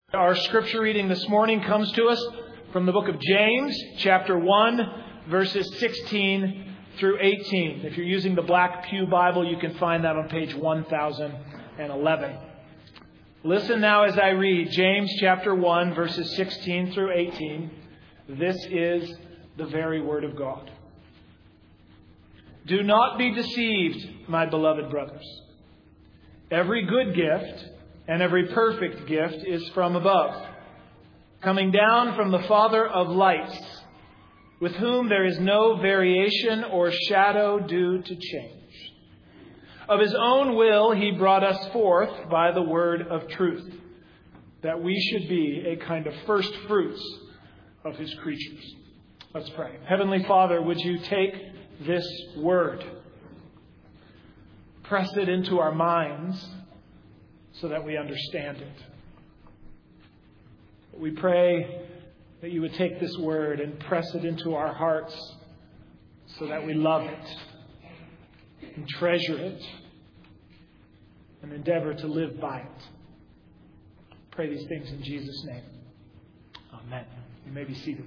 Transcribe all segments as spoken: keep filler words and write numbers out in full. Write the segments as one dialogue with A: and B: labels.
A: Our scripture reading this morning comes to us from the book of James, chapter one, verses sixteen through eighteen. If you're using the Black Pew Bible, you can find that on page one thousand eleven. Listen now as I read James chapter one, verses sixteen through eighteen. This is the very word of God. Do not be deceived, my beloved brothers. Every good gift and every perfect gift is from above, coming down from the Father of lights, with whom there is no variation or shadow due to change. Of His own will He brought us forth by the word of truth, that we should be a kind of first fruits of His creatures. Let's pray. Heavenly Father, would You take this word, press it into our minds, so that we understand it. We pray that You would take this word and press it into our hearts so that we love it and treasure it and endeavor to live by it. Pray these things in Jesus' name. Amen. You may be seated.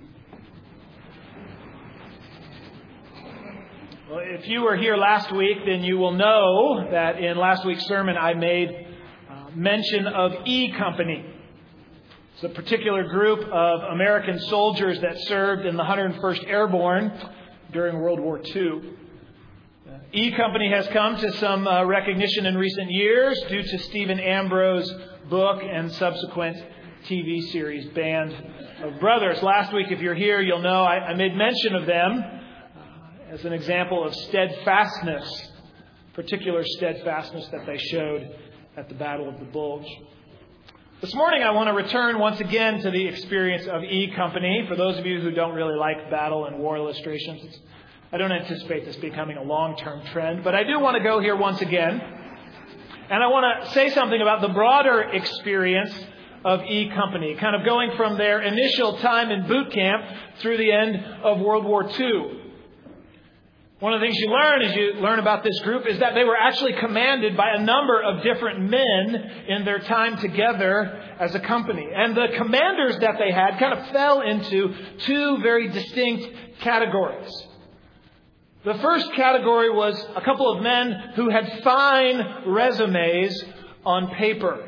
A: Well, if you were here last week, then you will know that in last week's sermon I made mention of E Company. It's a particular group of American soldiers that served in the one hundred first Airborne during World War Two. Uh, E Company has come to some uh, recognition in recent years due to Stephen Ambrose's book and subsequent T V series, Band of Brothers. Last week, if you're here, you'll know I, I made mention of them uh, as an example of steadfastness, particular steadfastness that they showed at the Battle of the Bulge. This morning I want to return once again to the experience of E Company. For those of you who don't really like battle and war illustrations, it's, I don't anticipate this becoming a long-term trend, but I do want to go here once again. And I want to say something about the broader experience of E Company, kind of going from their initial time in boot camp through the end of World War Two. One of the things you learn as you learn about this group is that they were actually commanded by a number of different men in their time together as a company. And the commanders that they had kind of fell into two very distinct categories. The first category was a couple of men who had fine resumes on paper.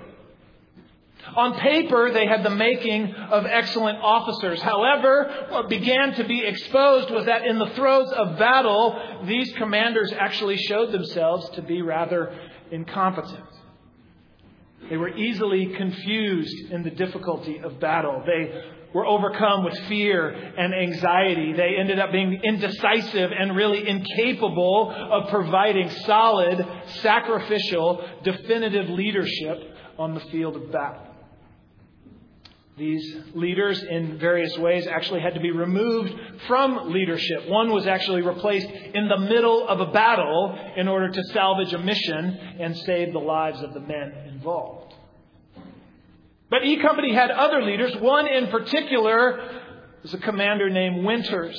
A: On paper, they had the making of excellent officers. However, what began to be exposed was that in the throes of battle, these commanders actually showed themselves to be rather incompetent. They were easily confused in the difficulty of battle. They were overcome with fear and anxiety. They ended up being indecisive and really incapable of providing solid, sacrificial, definitive leadership on the field of battle. These leaders, in various ways, actually had to be removed from leadership. One was actually replaced in the middle of a battle in order to salvage a mission and save the lives of the men involved. But E Company had other leaders. One in particular was a commander named Winters.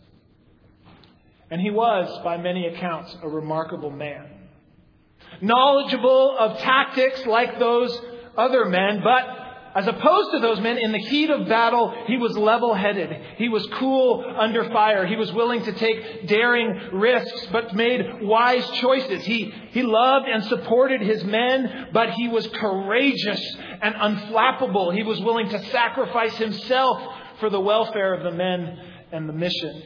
A: And he was, by many accounts, a remarkable man. Knowledgeable of tactics like those other men, but as opposed to those men, in the heat of battle, he was level-headed. He was cool under fire. He was willing to take daring risks, but made wise choices. He, he loved and supported his men, but he was courageous and unflappable. He was willing to sacrifice himself for the welfare of the men and the mission.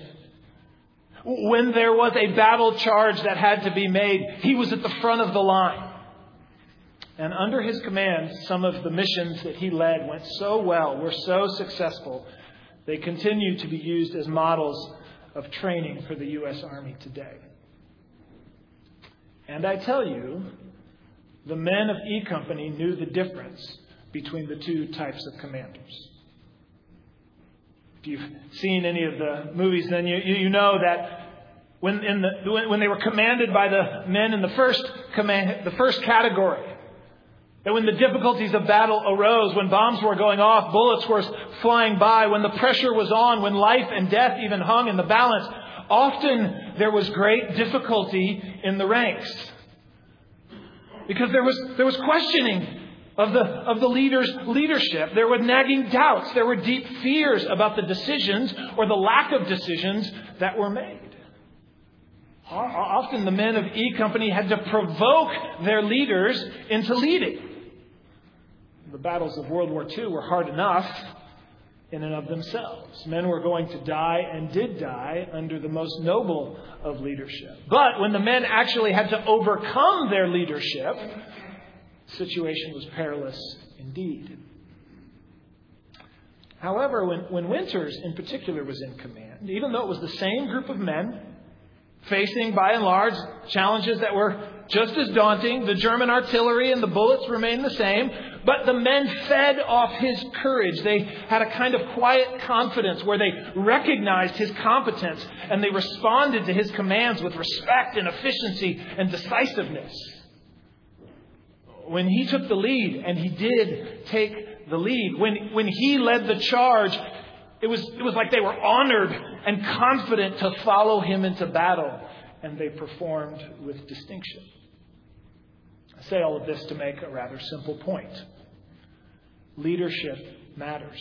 A: When there was a battle charge that had to be made, he was at the front of the line. And under his command, some of the missions that he led went so well, were so successful, they continue to be used as models of training for the U S Army today. And I tell you, the men of E Company knew the difference between the two types of commanders. If you've seen any of the movies, then you, you know that when, in the, when they were commanded by the men in the first command, the first category, that when the difficulties of battle arose, when bombs were going off, bullets were flying by, when the pressure was on, when life and death even hung in the balance, often there was great difficulty in the ranks. Because there was there was questioning. of the, of the leader's leadership. There were nagging doubts. There were deep fears about the decisions or the lack of decisions that were made. Often the men of E Company had to provoke their leaders into leading. The battles of World War Two were hard enough in and of themselves. Men were going to die and did die under the most noble of leadership. But when the men actually had to overcome their leadership, the situation was perilous indeed. However, when, when Winters in particular was in command, even though it was the same group of men facing, by and large, challenges that were just as daunting, the German artillery and the bullets remained the same, but the men fed off his courage. They had a kind of quiet confidence where they recognized his competence and they responded to his commands with respect and efficiency and decisiveness. When he took the lead, and he did take the lead, when, when he led the charge, It was, it was like they were honored and confident to follow him into battle, and they performed with distinction. I say all of this to make a rather simple point. Leadership matters.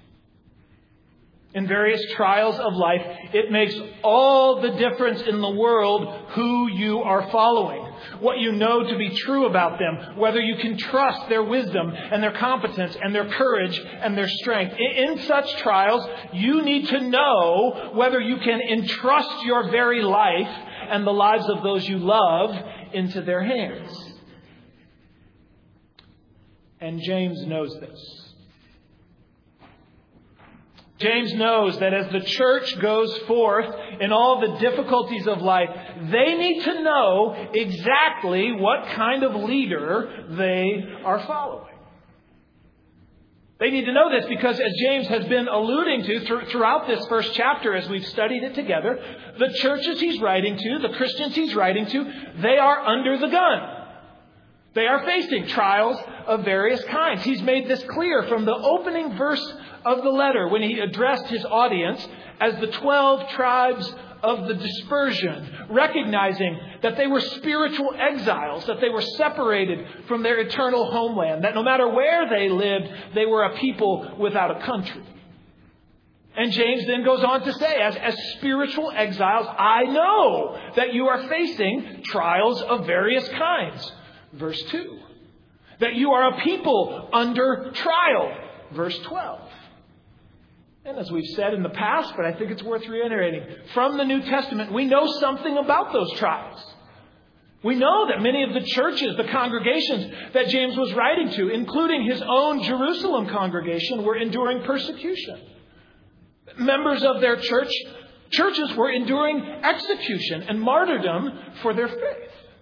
A: In various trials of life, it makes all the difference in the world who you are following, what you know to be true about them, whether you can trust their wisdom and their competence and their courage and their strength. In such trials, you need to know whether you can entrust your very life and the lives of those you love into their hands. And James knows this. James knows that as the church goes forth in all the difficulties of life, they need to know exactly what kind of leader they are following. They need to know this because, as James has been alluding to th- throughout this first chapter as we've studied it together, the churches he's writing to, the Christians he's writing to, they are under the gun. They are facing trials of various kinds. He's made this clear from the opening verse of the letter when he addressed his audience as the twelve tribes of the dispersion, recognizing that they were spiritual exiles, that they were separated from their eternal homeland, that no matter where they lived, they were a people without a country. And James then goes on to say, as, as spiritual exiles, I know that you are facing trials of various kinds. Verse two. That you are a people under trial. Verse twelve. And as we've said in the past, but I think it's worth reiterating, from the New Testament, we know something about those trials. We know that many of the churches, the congregations that James was writing to, including his own Jerusalem congregation, were enduring persecution. Members of their church, churches were enduring execution and martyrdom for their faith.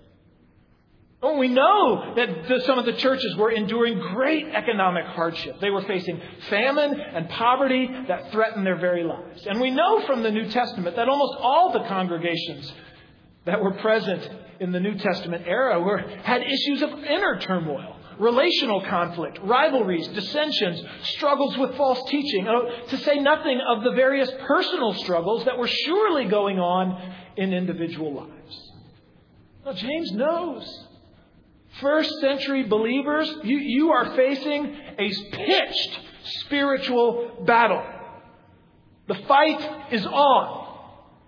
A: Oh, we know that the, some of the churches were enduring great economic hardship. They were facing famine and poverty that threatened their very lives. And we know from the New Testament that almost all the congregations that were present in the New Testament era were, had issues of inner turmoil, relational conflict, rivalries, dissensions, struggles with false teaching, to say nothing of the various personal struggles that were surely going on in individual lives. Now, James knows. First century believers, you, you are facing a pitched spiritual battle. The fight is on.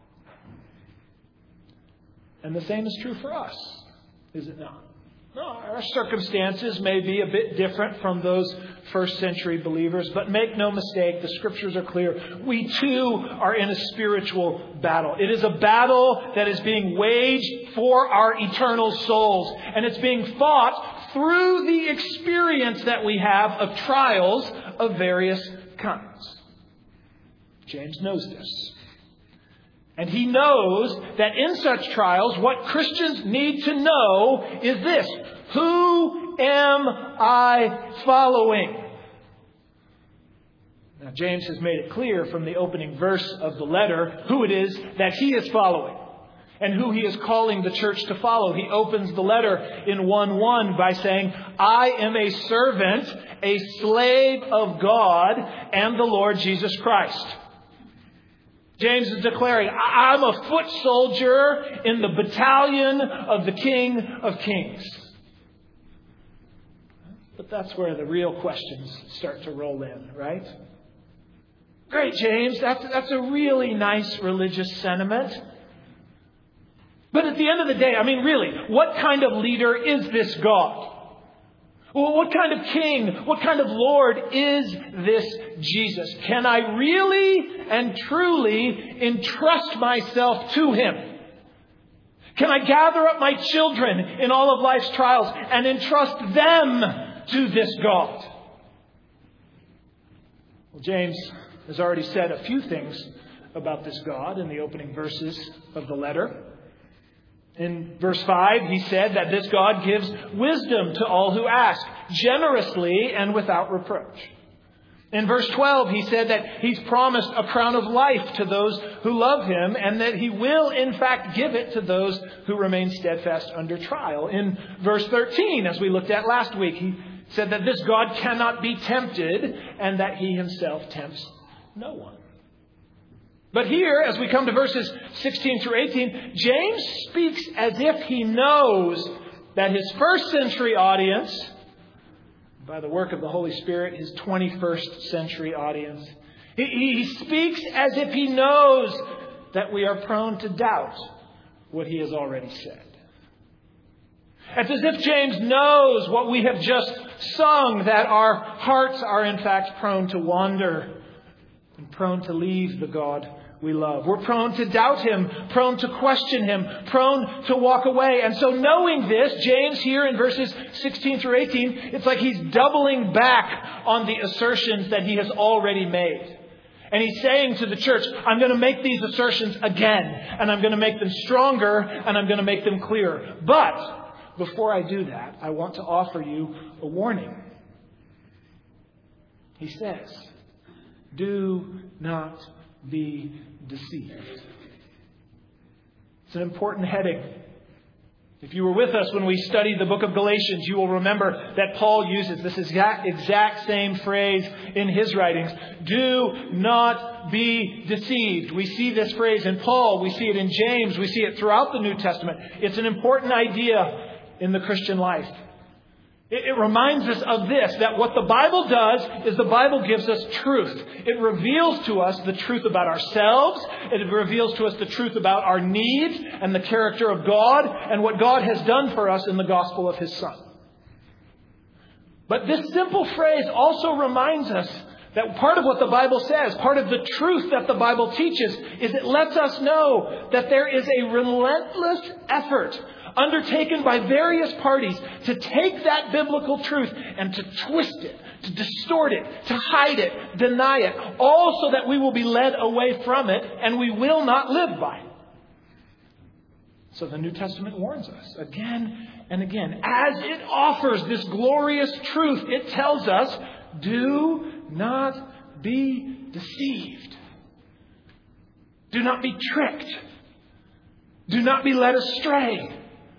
A: And the same is true for us, is it not? No, our circumstances may be a bit different from those first century believers, but make no mistake, the scriptures are clear. We too are in a spiritual battle. It is a battle that is being waged for our eternal souls, and it's being fought through the experience that we have of trials of various kinds. James knows this. And he knows that in such trials, what Christians need to know is this: who am I following? Now, James has made it clear from the opening verse of the letter who it is that he is following and who he is calling the church to follow. He opens the letter in one one by saying, I am a servant, a slave of God and the Lord Jesus Christ. James is declaring, I'm a foot soldier in the battalion of the King of Kings. But that's where the real questions start to roll in, right? Great, James. That's, that's a really nice religious sentiment. But at the end of the day, I mean, really, what kind of leader is this God? Well, what kind of king, what kind of Lord is this Jesus? Can I really and truly entrust myself to Him? Can I gather up my children in all of life's trials and entrust them to this God? Well, James has already said a few things about this God in the opening verses of the letter. In verse five, he said that this God gives wisdom to all who ask, generously and without reproach. In verse twelve, he said that He's promised a crown of life to those who love Him, and that He will, in fact, give it to those who remain steadfast under trial. In verse thirteen, as we looked at last week, he said that this God cannot be tempted, and that He Himself tempts no one. But here, as we come to verses sixteen through eighteen, James speaks as if he knows that his first century audience, by the work of the Holy Spirit, his twenty-first century audience, he, he speaks as if he knows that we are prone to doubt what he has already said. It's as if James knows what we have just sung, that our hearts are in fact prone to wander and prone to leave the God we love. We're prone to doubt Him, prone to question Him, prone to walk away. And so knowing this, James here in verses sixteen through eighteen, it's like he's doubling back on the assertions that he has already made. And he's saying to the church, I'm going to make these assertions again, and I'm going to make them stronger, and I'm going to make them clearer. But before I do that, I want to offer you a warning. He says, do not be deceived. It's an important heading. If you were with us when we studied the book of Galatians, you will remember that Paul uses this exact, exact same phrase in his writings. Do not be deceived. We see this phrase in Paul. We see it in James. We see it throughout the New Testament. It's an important idea in the Christian life. It reminds us of this, that what the Bible does is the Bible gives us truth. It reveals to us the truth about ourselves. It reveals to us the truth about our needs and the character of God and what God has done for us in the gospel of His Son. But this simple phrase also reminds us that part of what the Bible says, part of the truth that the Bible teaches, is it lets us know that there is a relentless effort undertaken by various parties to take that biblical truth and to twist it, to distort it, to hide it, deny it, all so that we will be led away from it and we will not live by it. So the New Testament warns us again and again. As it offers this glorious truth, it tells us, do not be deceived. Do not be tricked. Do not be led astray.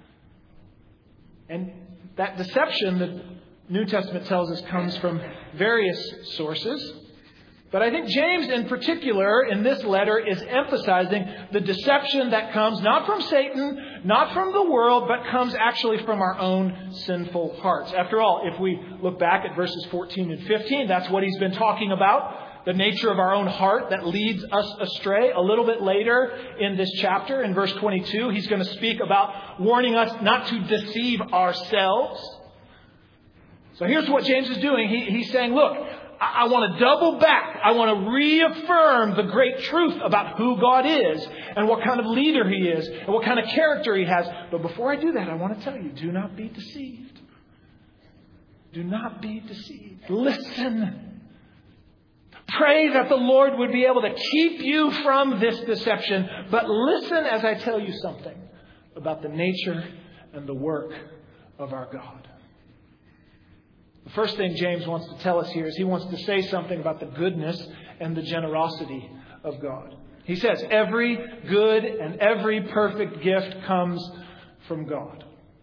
A: And that deception, the New Testament tells us, comes from various sources. But I think James in particular in this letter is emphasizing the deception that comes not from Satan, not from the world, but comes actually from our own sinful hearts. After all, if we look back at verses fourteen and fifteen, that's what he's been talking about. The nature of our own heart that leads us astray. A little bit later in this chapter, in verse twenty-two, he's going to speak about warning us not to deceive ourselves. So here's what James is doing. He, he's saying, look, I, I want to double back. I want to reaffirm the great truth about who God is and what kind of leader He is and what kind of character He has. But before I do that, I want to tell you, do not be deceived. Do not be deceived. Listen. Pray that the Lord would be able to keep you from this deception. But listen as I tell you something about the nature and the work of our God. The first thing James wants to tell us here is he wants to say something about the goodness and the generosity of God. He says, every good and every perfect gift comes from God.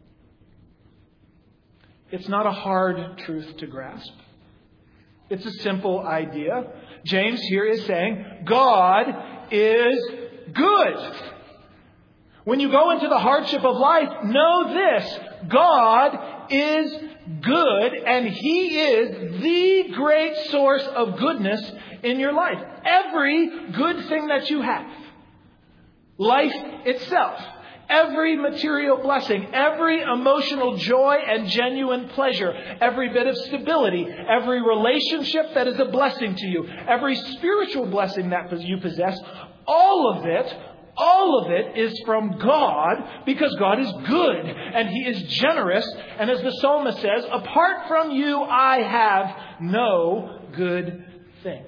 A: It's not a hard truth to grasp. It's a simple idea. James here is saying, God is good. When you go into the hardship of life, know this. God is good, and He is the great source of goodness in your life. Every good thing that you have, life itself, every material blessing, every emotional joy and genuine pleasure, every bit of stability, every relationship that is a blessing to you, every spiritual blessing that you possess, all of it, all of it is from God, because God is good and He is generous. And as the psalmist says, apart from you, I have no good thing.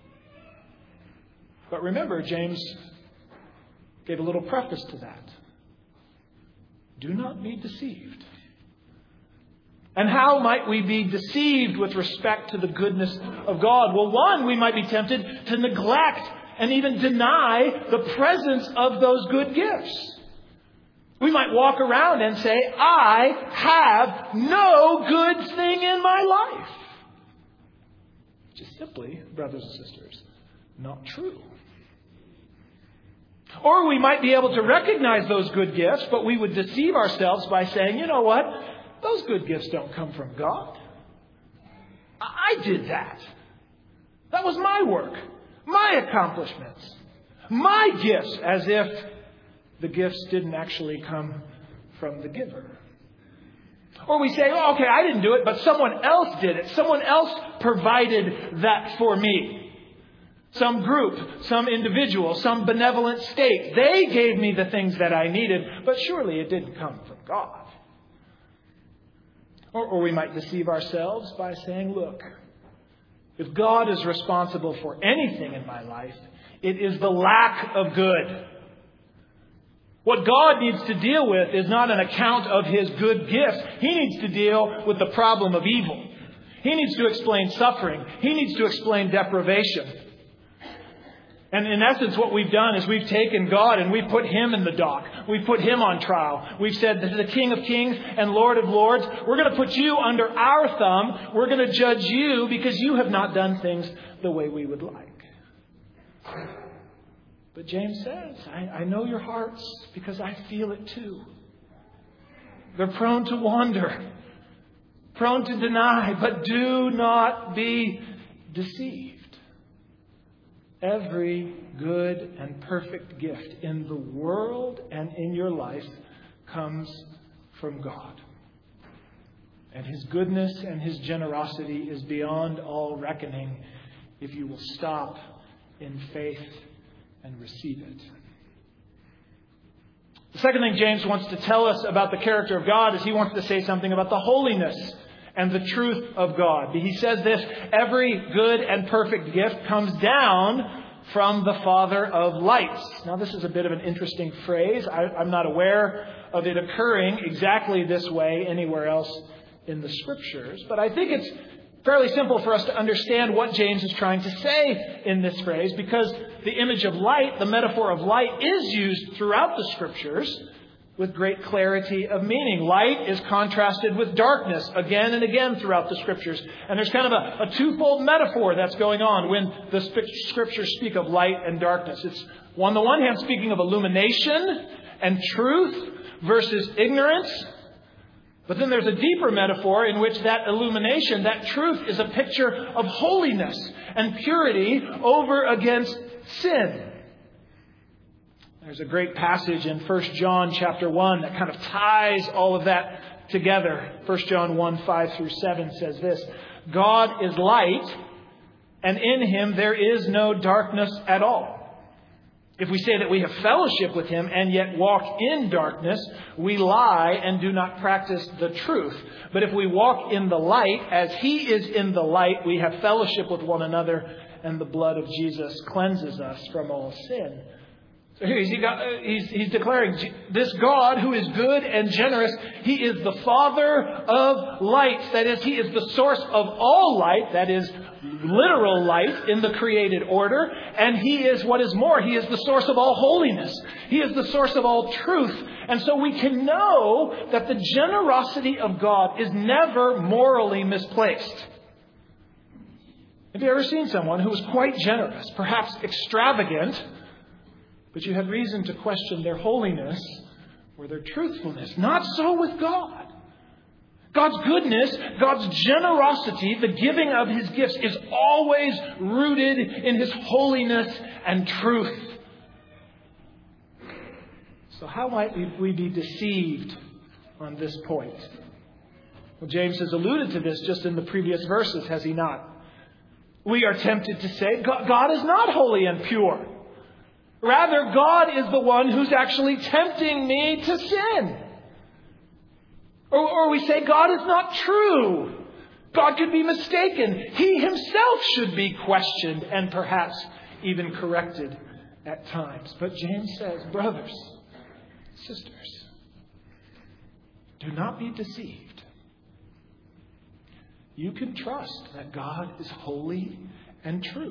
A: But remember, James gave a little preface to that. Do not be deceived. And how might we be deceived with respect to the goodness of God? Well, one, we might be tempted to neglect and even deny the presence of those good gifts. We might walk around and say, I have no good thing in my life. Which is simply, brothers and sisters, not true. Or we might be able to recognize those good gifts, but we would deceive ourselves by saying, you know what? Those good gifts don't come from God. I did that. That was my work, my accomplishments, my gifts, as if the gifts didn't actually come from the giver. Or we say, oh, okay, I didn't do it, but someone else did it. Someone else provided that for me. Some group, some individual, some benevolent state. They gave me the things that I needed, but surely it didn't come from God. Or, or we might deceive ourselves by saying, look, if God is responsible for anything in my life, it is the lack of good. What God needs to deal with is not an account of His good gifts. He needs to deal with the problem of evil. He needs to explain suffering. He needs to explain deprivation. And in essence, what we've done is we've taken God and we've put Him in the dock. We've put Him on trial. We've said, this is the King of Kings and Lord of Lords. We're going to put you under our thumb. We're going to judge you because you have not done things the way we would like. But James says, I, I know your hearts because I feel it too. They're prone to wander, prone to deny, but do not be deceived. Every good and perfect gift in the world and in your life comes from God. And His goodness and His generosity is beyond all reckoning if you will stop in faith and receive it. The second thing James wants to tell us about the character of God is he wants to say something about the holiness and the truth of God. He says this, every good and perfect gift comes down from the Father of lights. Now, this is a bit of an interesting phrase. I, I'm not aware of it occurring exactly this way anywhere else in the Scriptures. But I think it's fairly simple for us to understand what James is trying to say in this phrase, because the image of light, the metaphor of light, is used throughout the Scriptures with great clarity of meaning. Light is contrasted with darkness again and again throughout the Scriptures. And there's kind of a, a twofold metaphor that's going on when the Scriptures speak of light and darkness. It's on the one hand speaking of illumination and truth versus ignorance. But then there's a deeper metaphor in which that illumination, that truth, is a picture of holiness and purity over against sin. There's a great passage in First John chapter one that kind of ties all of that together. First John one, five through seven says this, God is light, and in Him there is no darkness at all. If we say that we have fellowship with Him and yet walk in darkness, we lie and do not practice the truth. But if we walk in the light, as He is in the light, we have fellowship with one another, and the blood of Jesus cleanses us from all sin. So here he's, he's, he's declaring this God who is good and generous, He is the Father of lights. That is, He is the source of all light, that is, literal light in the created order. And He is, what is more, He is the source of all holiness. He is the source of all truth. And so we can know that the generosity of God is never morally misplaced. Have you ever seen someone who was quite generous, perhaps extravagant, but you had reason to question their holiness or their truthfulness? Not so with God. God's goodness, God's generosity, the giving of His gifts is always rooted in His holiness and truth. So how might we be deceived on this point? Well, James has alluded to this just in the previous verses, has he not? We are tempted to say, God is not holy and pure. Rather, God is the one who's actually tempting me to sin. Or, or we say, God is not true. God could be mistaken. He Himself should be questioned and perhaps even corrected at times. But James says, brothers, sisters, do not be deceived. You can trust that God is holy and true.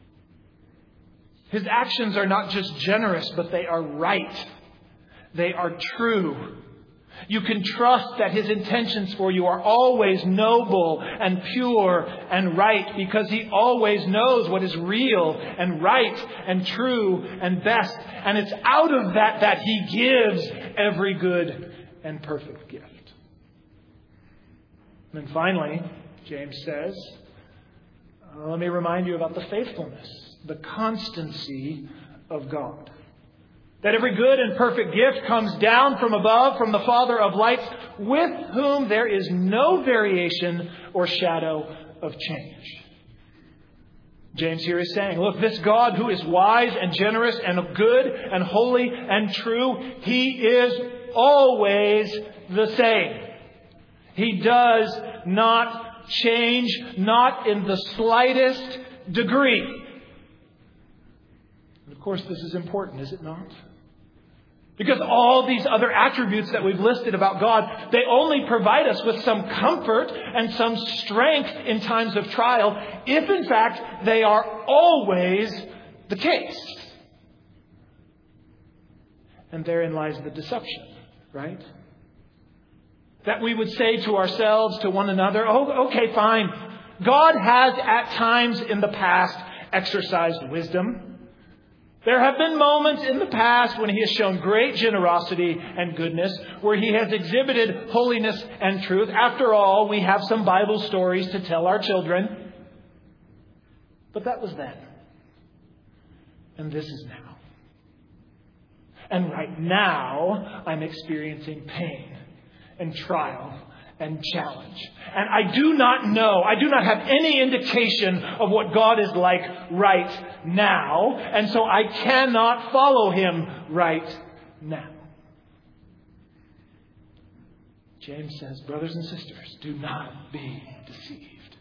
A: His actions are not just generous, but they are right. They are true. You can trust that His intentions for you are always noble and pure and right, because He always knows what is real and right and true and best. And it's out of that that He gives every good and perfect gift. And then finally, James says, uh, let me remind you about the faithfulness, the constancy of God. That every good and perfect gift comes down from above, from the Father of lights, with whom there is no variation or shadow of change. James here is saying, look, this God who is wise and generous and good and holy and true, He is always the same. He does not change, not in the slightest degree. And of course, this is important, is it not? Because all these other attributes that we've listed about God, they only provide us with some comfort and some strength in times of trial, if in fact they are always the case. And therein lies the deception, right? That we would say to ourselves, to one another, oh, okay, fine. God has at times in the past exercised wisdom. There have been moments in the past when He has shown great generosity and goodness, where He has exhibited holiness and truth. After all, we have some Bible stories to tell our children. But that was then. And this is now. And right now, I'm experiencing pain and trial and challenge. And I do not know, I do not have any indication of what God is like right now. And so I cannot follow Him right now. James says, brothers and sisters, do not be deceived.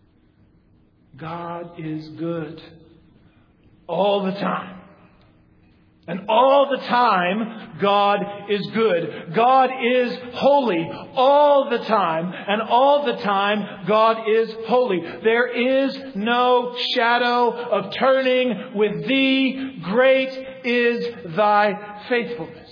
A: God is good all the time. And all the time, God is good. God is holy all the time. And all the time, God is holy. There is no shadow of turning with Thee. Great is Thy faithfulness.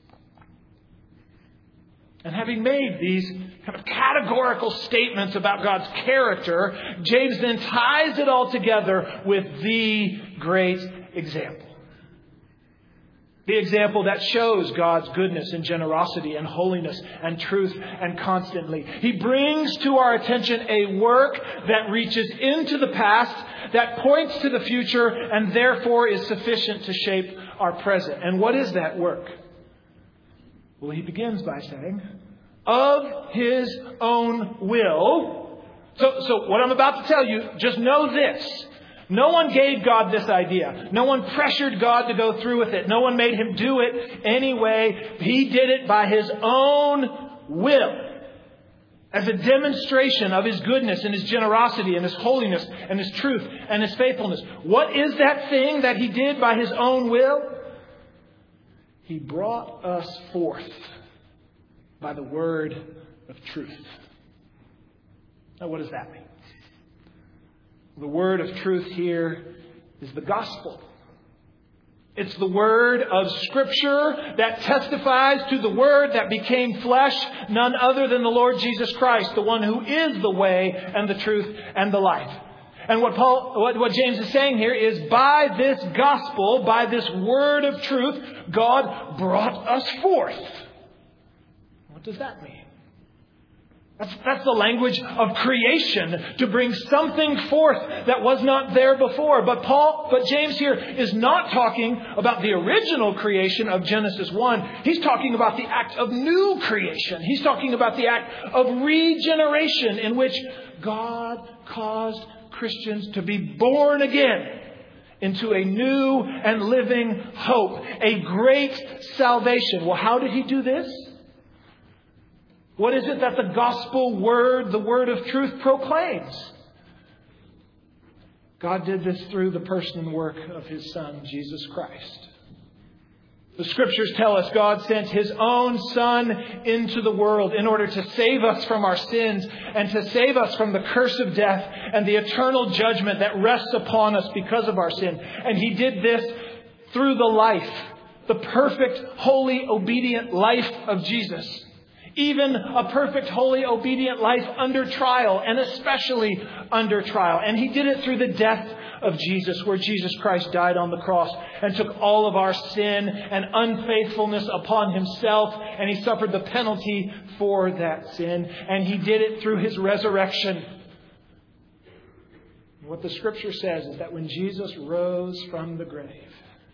A: And having made these kind of categorical statements about God's character, James then ties it all together with the great example. The example that shows God's goodness and generosity and holiness and truth and constantly. He brings to our attention a work that reaches into the past, that points to the future, and therefore is sufficient to shape our present. And what is that work? Well, he begins by saying, of His own will. So, so what I'm about to tell you, just know this. No one gave God this idea. No one pressured God to go through with it. No one made Him do it anyway. He did it by His own will, as a demonstration of His goodness and His generosity and His holiness and His truth and His faithfulness. What is that thing that He did by His own will? He brought us forth by the word of truth. Now, what does that mean? The word of truth here is the gospel. It's the word of Scripture that testifies to the word that became flesh, none other than the Lord Jesus Christ, the one who is the way and the truth and the life. And what Paul, what, what James is saying here is, by this gospel, by this word of truth, God brought us forth. What does that mean? That's, that's the language of creation, to bring something forth that was not there before. But Paul, but James here is not talking about the original creation of Genesis one. He's talking about the act of new creation. He's talking about the act of regeneration in which God caused Christians to be born again into a new and living hope, a great salvation. Well, how did he do this? What is it that the gospel word, the word of truth, proclaims? God did this through the person and work of His Son, Jesus Christ. The Scriptures tell us God sent His own Son into the world in order to save us from our sins and to save us from the curse of death and the eternal judgment that rests upon us because of our sin. And He did this through the life, the perfect, holy, obedient life of Jesus. Even a perfect, holy, obedient life under trial, and especially under trial. And He did it through the death of Jesus, where Jesus Christ died on the cross and took all of our sin and unfaithfulness upon Himself, and He suffered the penalty for that sin. And He did it through His resurrection. What the Scripture says is that when Jesus rose from the grave,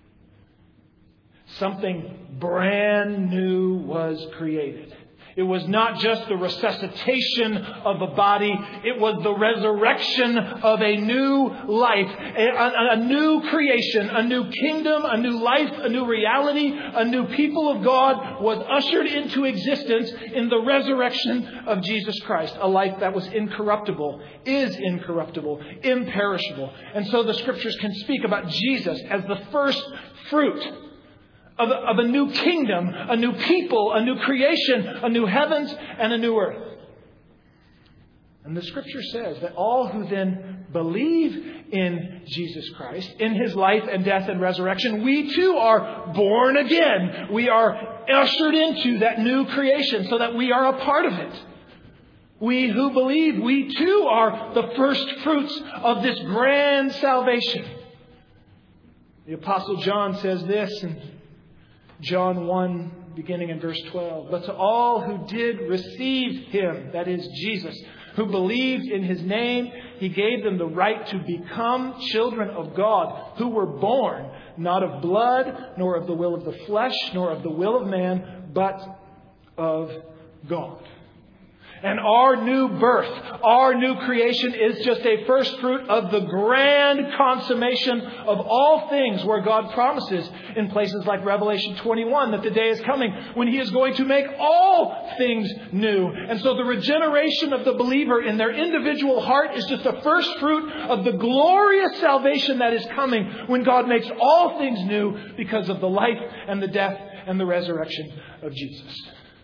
A: something brand new was created. It was not just the resuscitation of a body. It was the resurrection of a new life, a, a, a new creation, a new kingdom, a new life, a new reality, a new people of God was ushered into existence in the resurrection of Jesus Christ. A life that was incorruptible, is incorruptible, imperishable. And so the Scriptures can speak about Jesus as the first fruit Of a, of a new kingdom, a new people, a new creation, a new heavens and a new earth. And the Scripture says that all who then believe in Jesus Christ, in His life and death and resurrection, we too are born again. We are ushered into that new creation so that we are a part of it. We who believe, we too are the first fruits of this grand salvation. The Apostle John says this in John one, beginning in verse twelve. But to all who did receive Him, that is Jesus, who believed in His name, He gave them the right to become children of God, who were born not of blood, nor of the will of the flesh, nor of the will of man, but of God. And our new birth, our new creation is just a first fruit of the grand consummation of all things, where God promises in places like Revelation twenty-one that the day is coming when He is going to make all things new. And so the regeneration of the believer in their individual heart is just the first fruit of the glorious salvation that is coming when God makes all things new because of the life and the death and the resurrection of Jesus.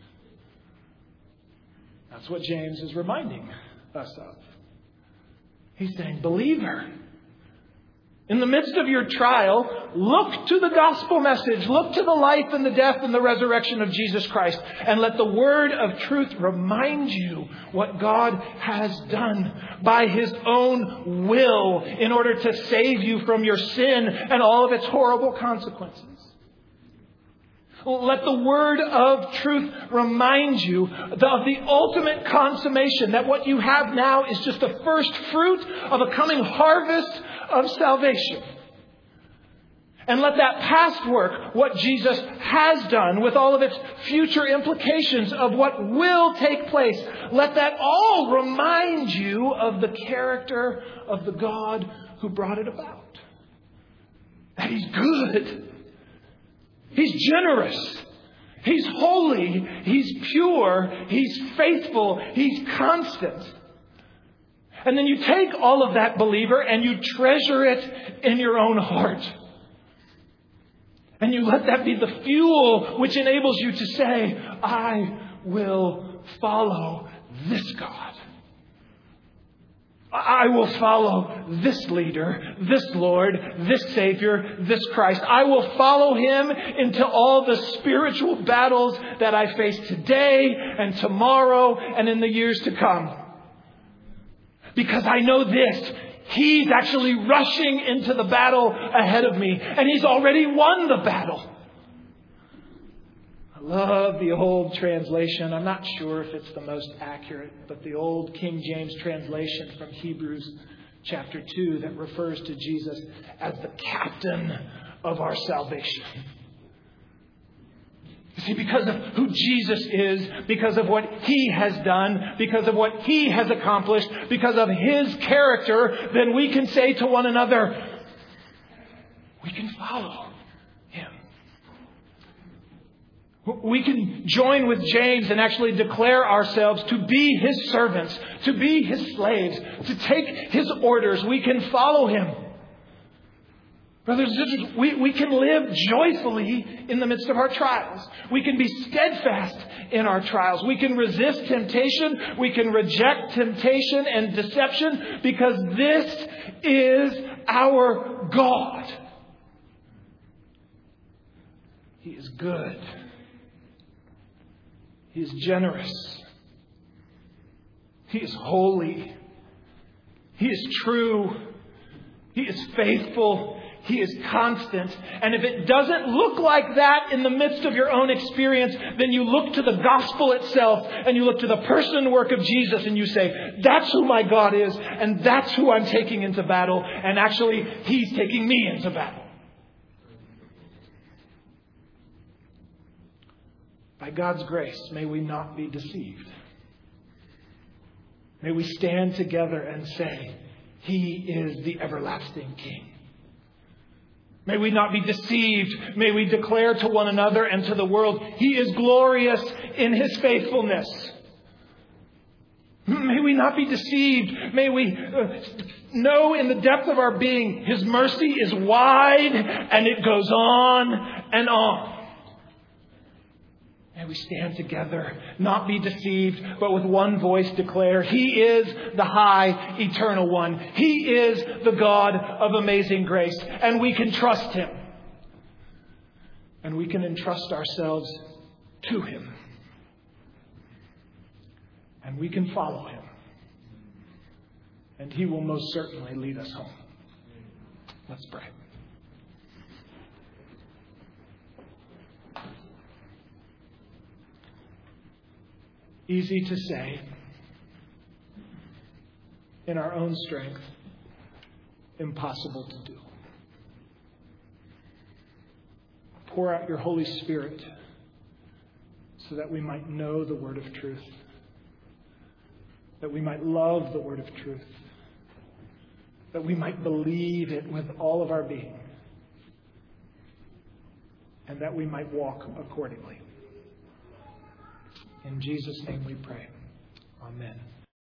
A: That's what James is reminding us of. He's saying, believer, in the midst of your trial, look to the gospel message. Look to the life and the death and the resurrection of Jesus Christ. And let the word of truth remind you what God has done by His own will in order to save you from your sin and all of its horrible consequences. Let the word of truth remind you of the ultimate consummation, that what you have now is just the first fruit of a coming harvest of salvation. And let that past work, what Jesus has done with all of its future implications of what will take place, let that all remind you of the character of the God who brought it about. That He's good. He's generous. He's holy. He's pure. He's faithful. He's constant. And then you take all of that, believer, and you treasure it in your own heart. And you let that be the fuel which enables you to say, I will follow this God. I will follow this leader, this Lord, this Savior, this Christ. I will follow Him into all the spiritual battles that I face today and tomorrow and in the years to come. Because I know this, He's actually rushing into the battle ahead of me, and He's already won the battle. I love the old translation. I'm not sure if it's the most accurate, but the old King James translation from Hebrews chapter two that refers to Jesus as the captain of our salvation. You see, because of who Jesus is, because of what He has done, because of what He has accomplished, because of His character, then we can say to one another, we can follow Him. We can join with James and actually declare ourselves to be His servants, to be His slaves, to take His orders. We can follow Him. Brothers and sisters, we, we can live joyfully in the midst of our trials. We can be steadfast in our trials. We can resist temptation. We can reject temptation and deception because this is our God. He is good. He is generous. He is holy. He is true. He is faithful. He is constant. And if it doesn't look like that in the midst of your own experience, then you look to the gospel itself and you look to the person and work of Jesus and you say, that's who my God is and that's who I'm taking into battle. And actually, He's taking me into battle. By God's grace, may we not be deceived. May we stand together and say, He is the everlasting King. May we not be deceived. May we declare to one another and to the world, He is glorious in His faithfulness. May we not be deceived. May we know in the depth of our being, His mercy is wide and it goes on and on. May we stand together, not be deceived, but with one voice declare, He is the high, eternal one. He is the God of amazing grace. And we can trust Him. And we can entrust ourselves to Him. And we can follow Him. And He will most certainly lead us home. Let's pray. Easy to say, in our own strength, impossible to do. Pour out your Holy Spirit so that we might know the word of truth, that we might love the word of truth, that we might believe it with all of our being, and that we might walk accordingly. In Jesus' name we pray. Amen.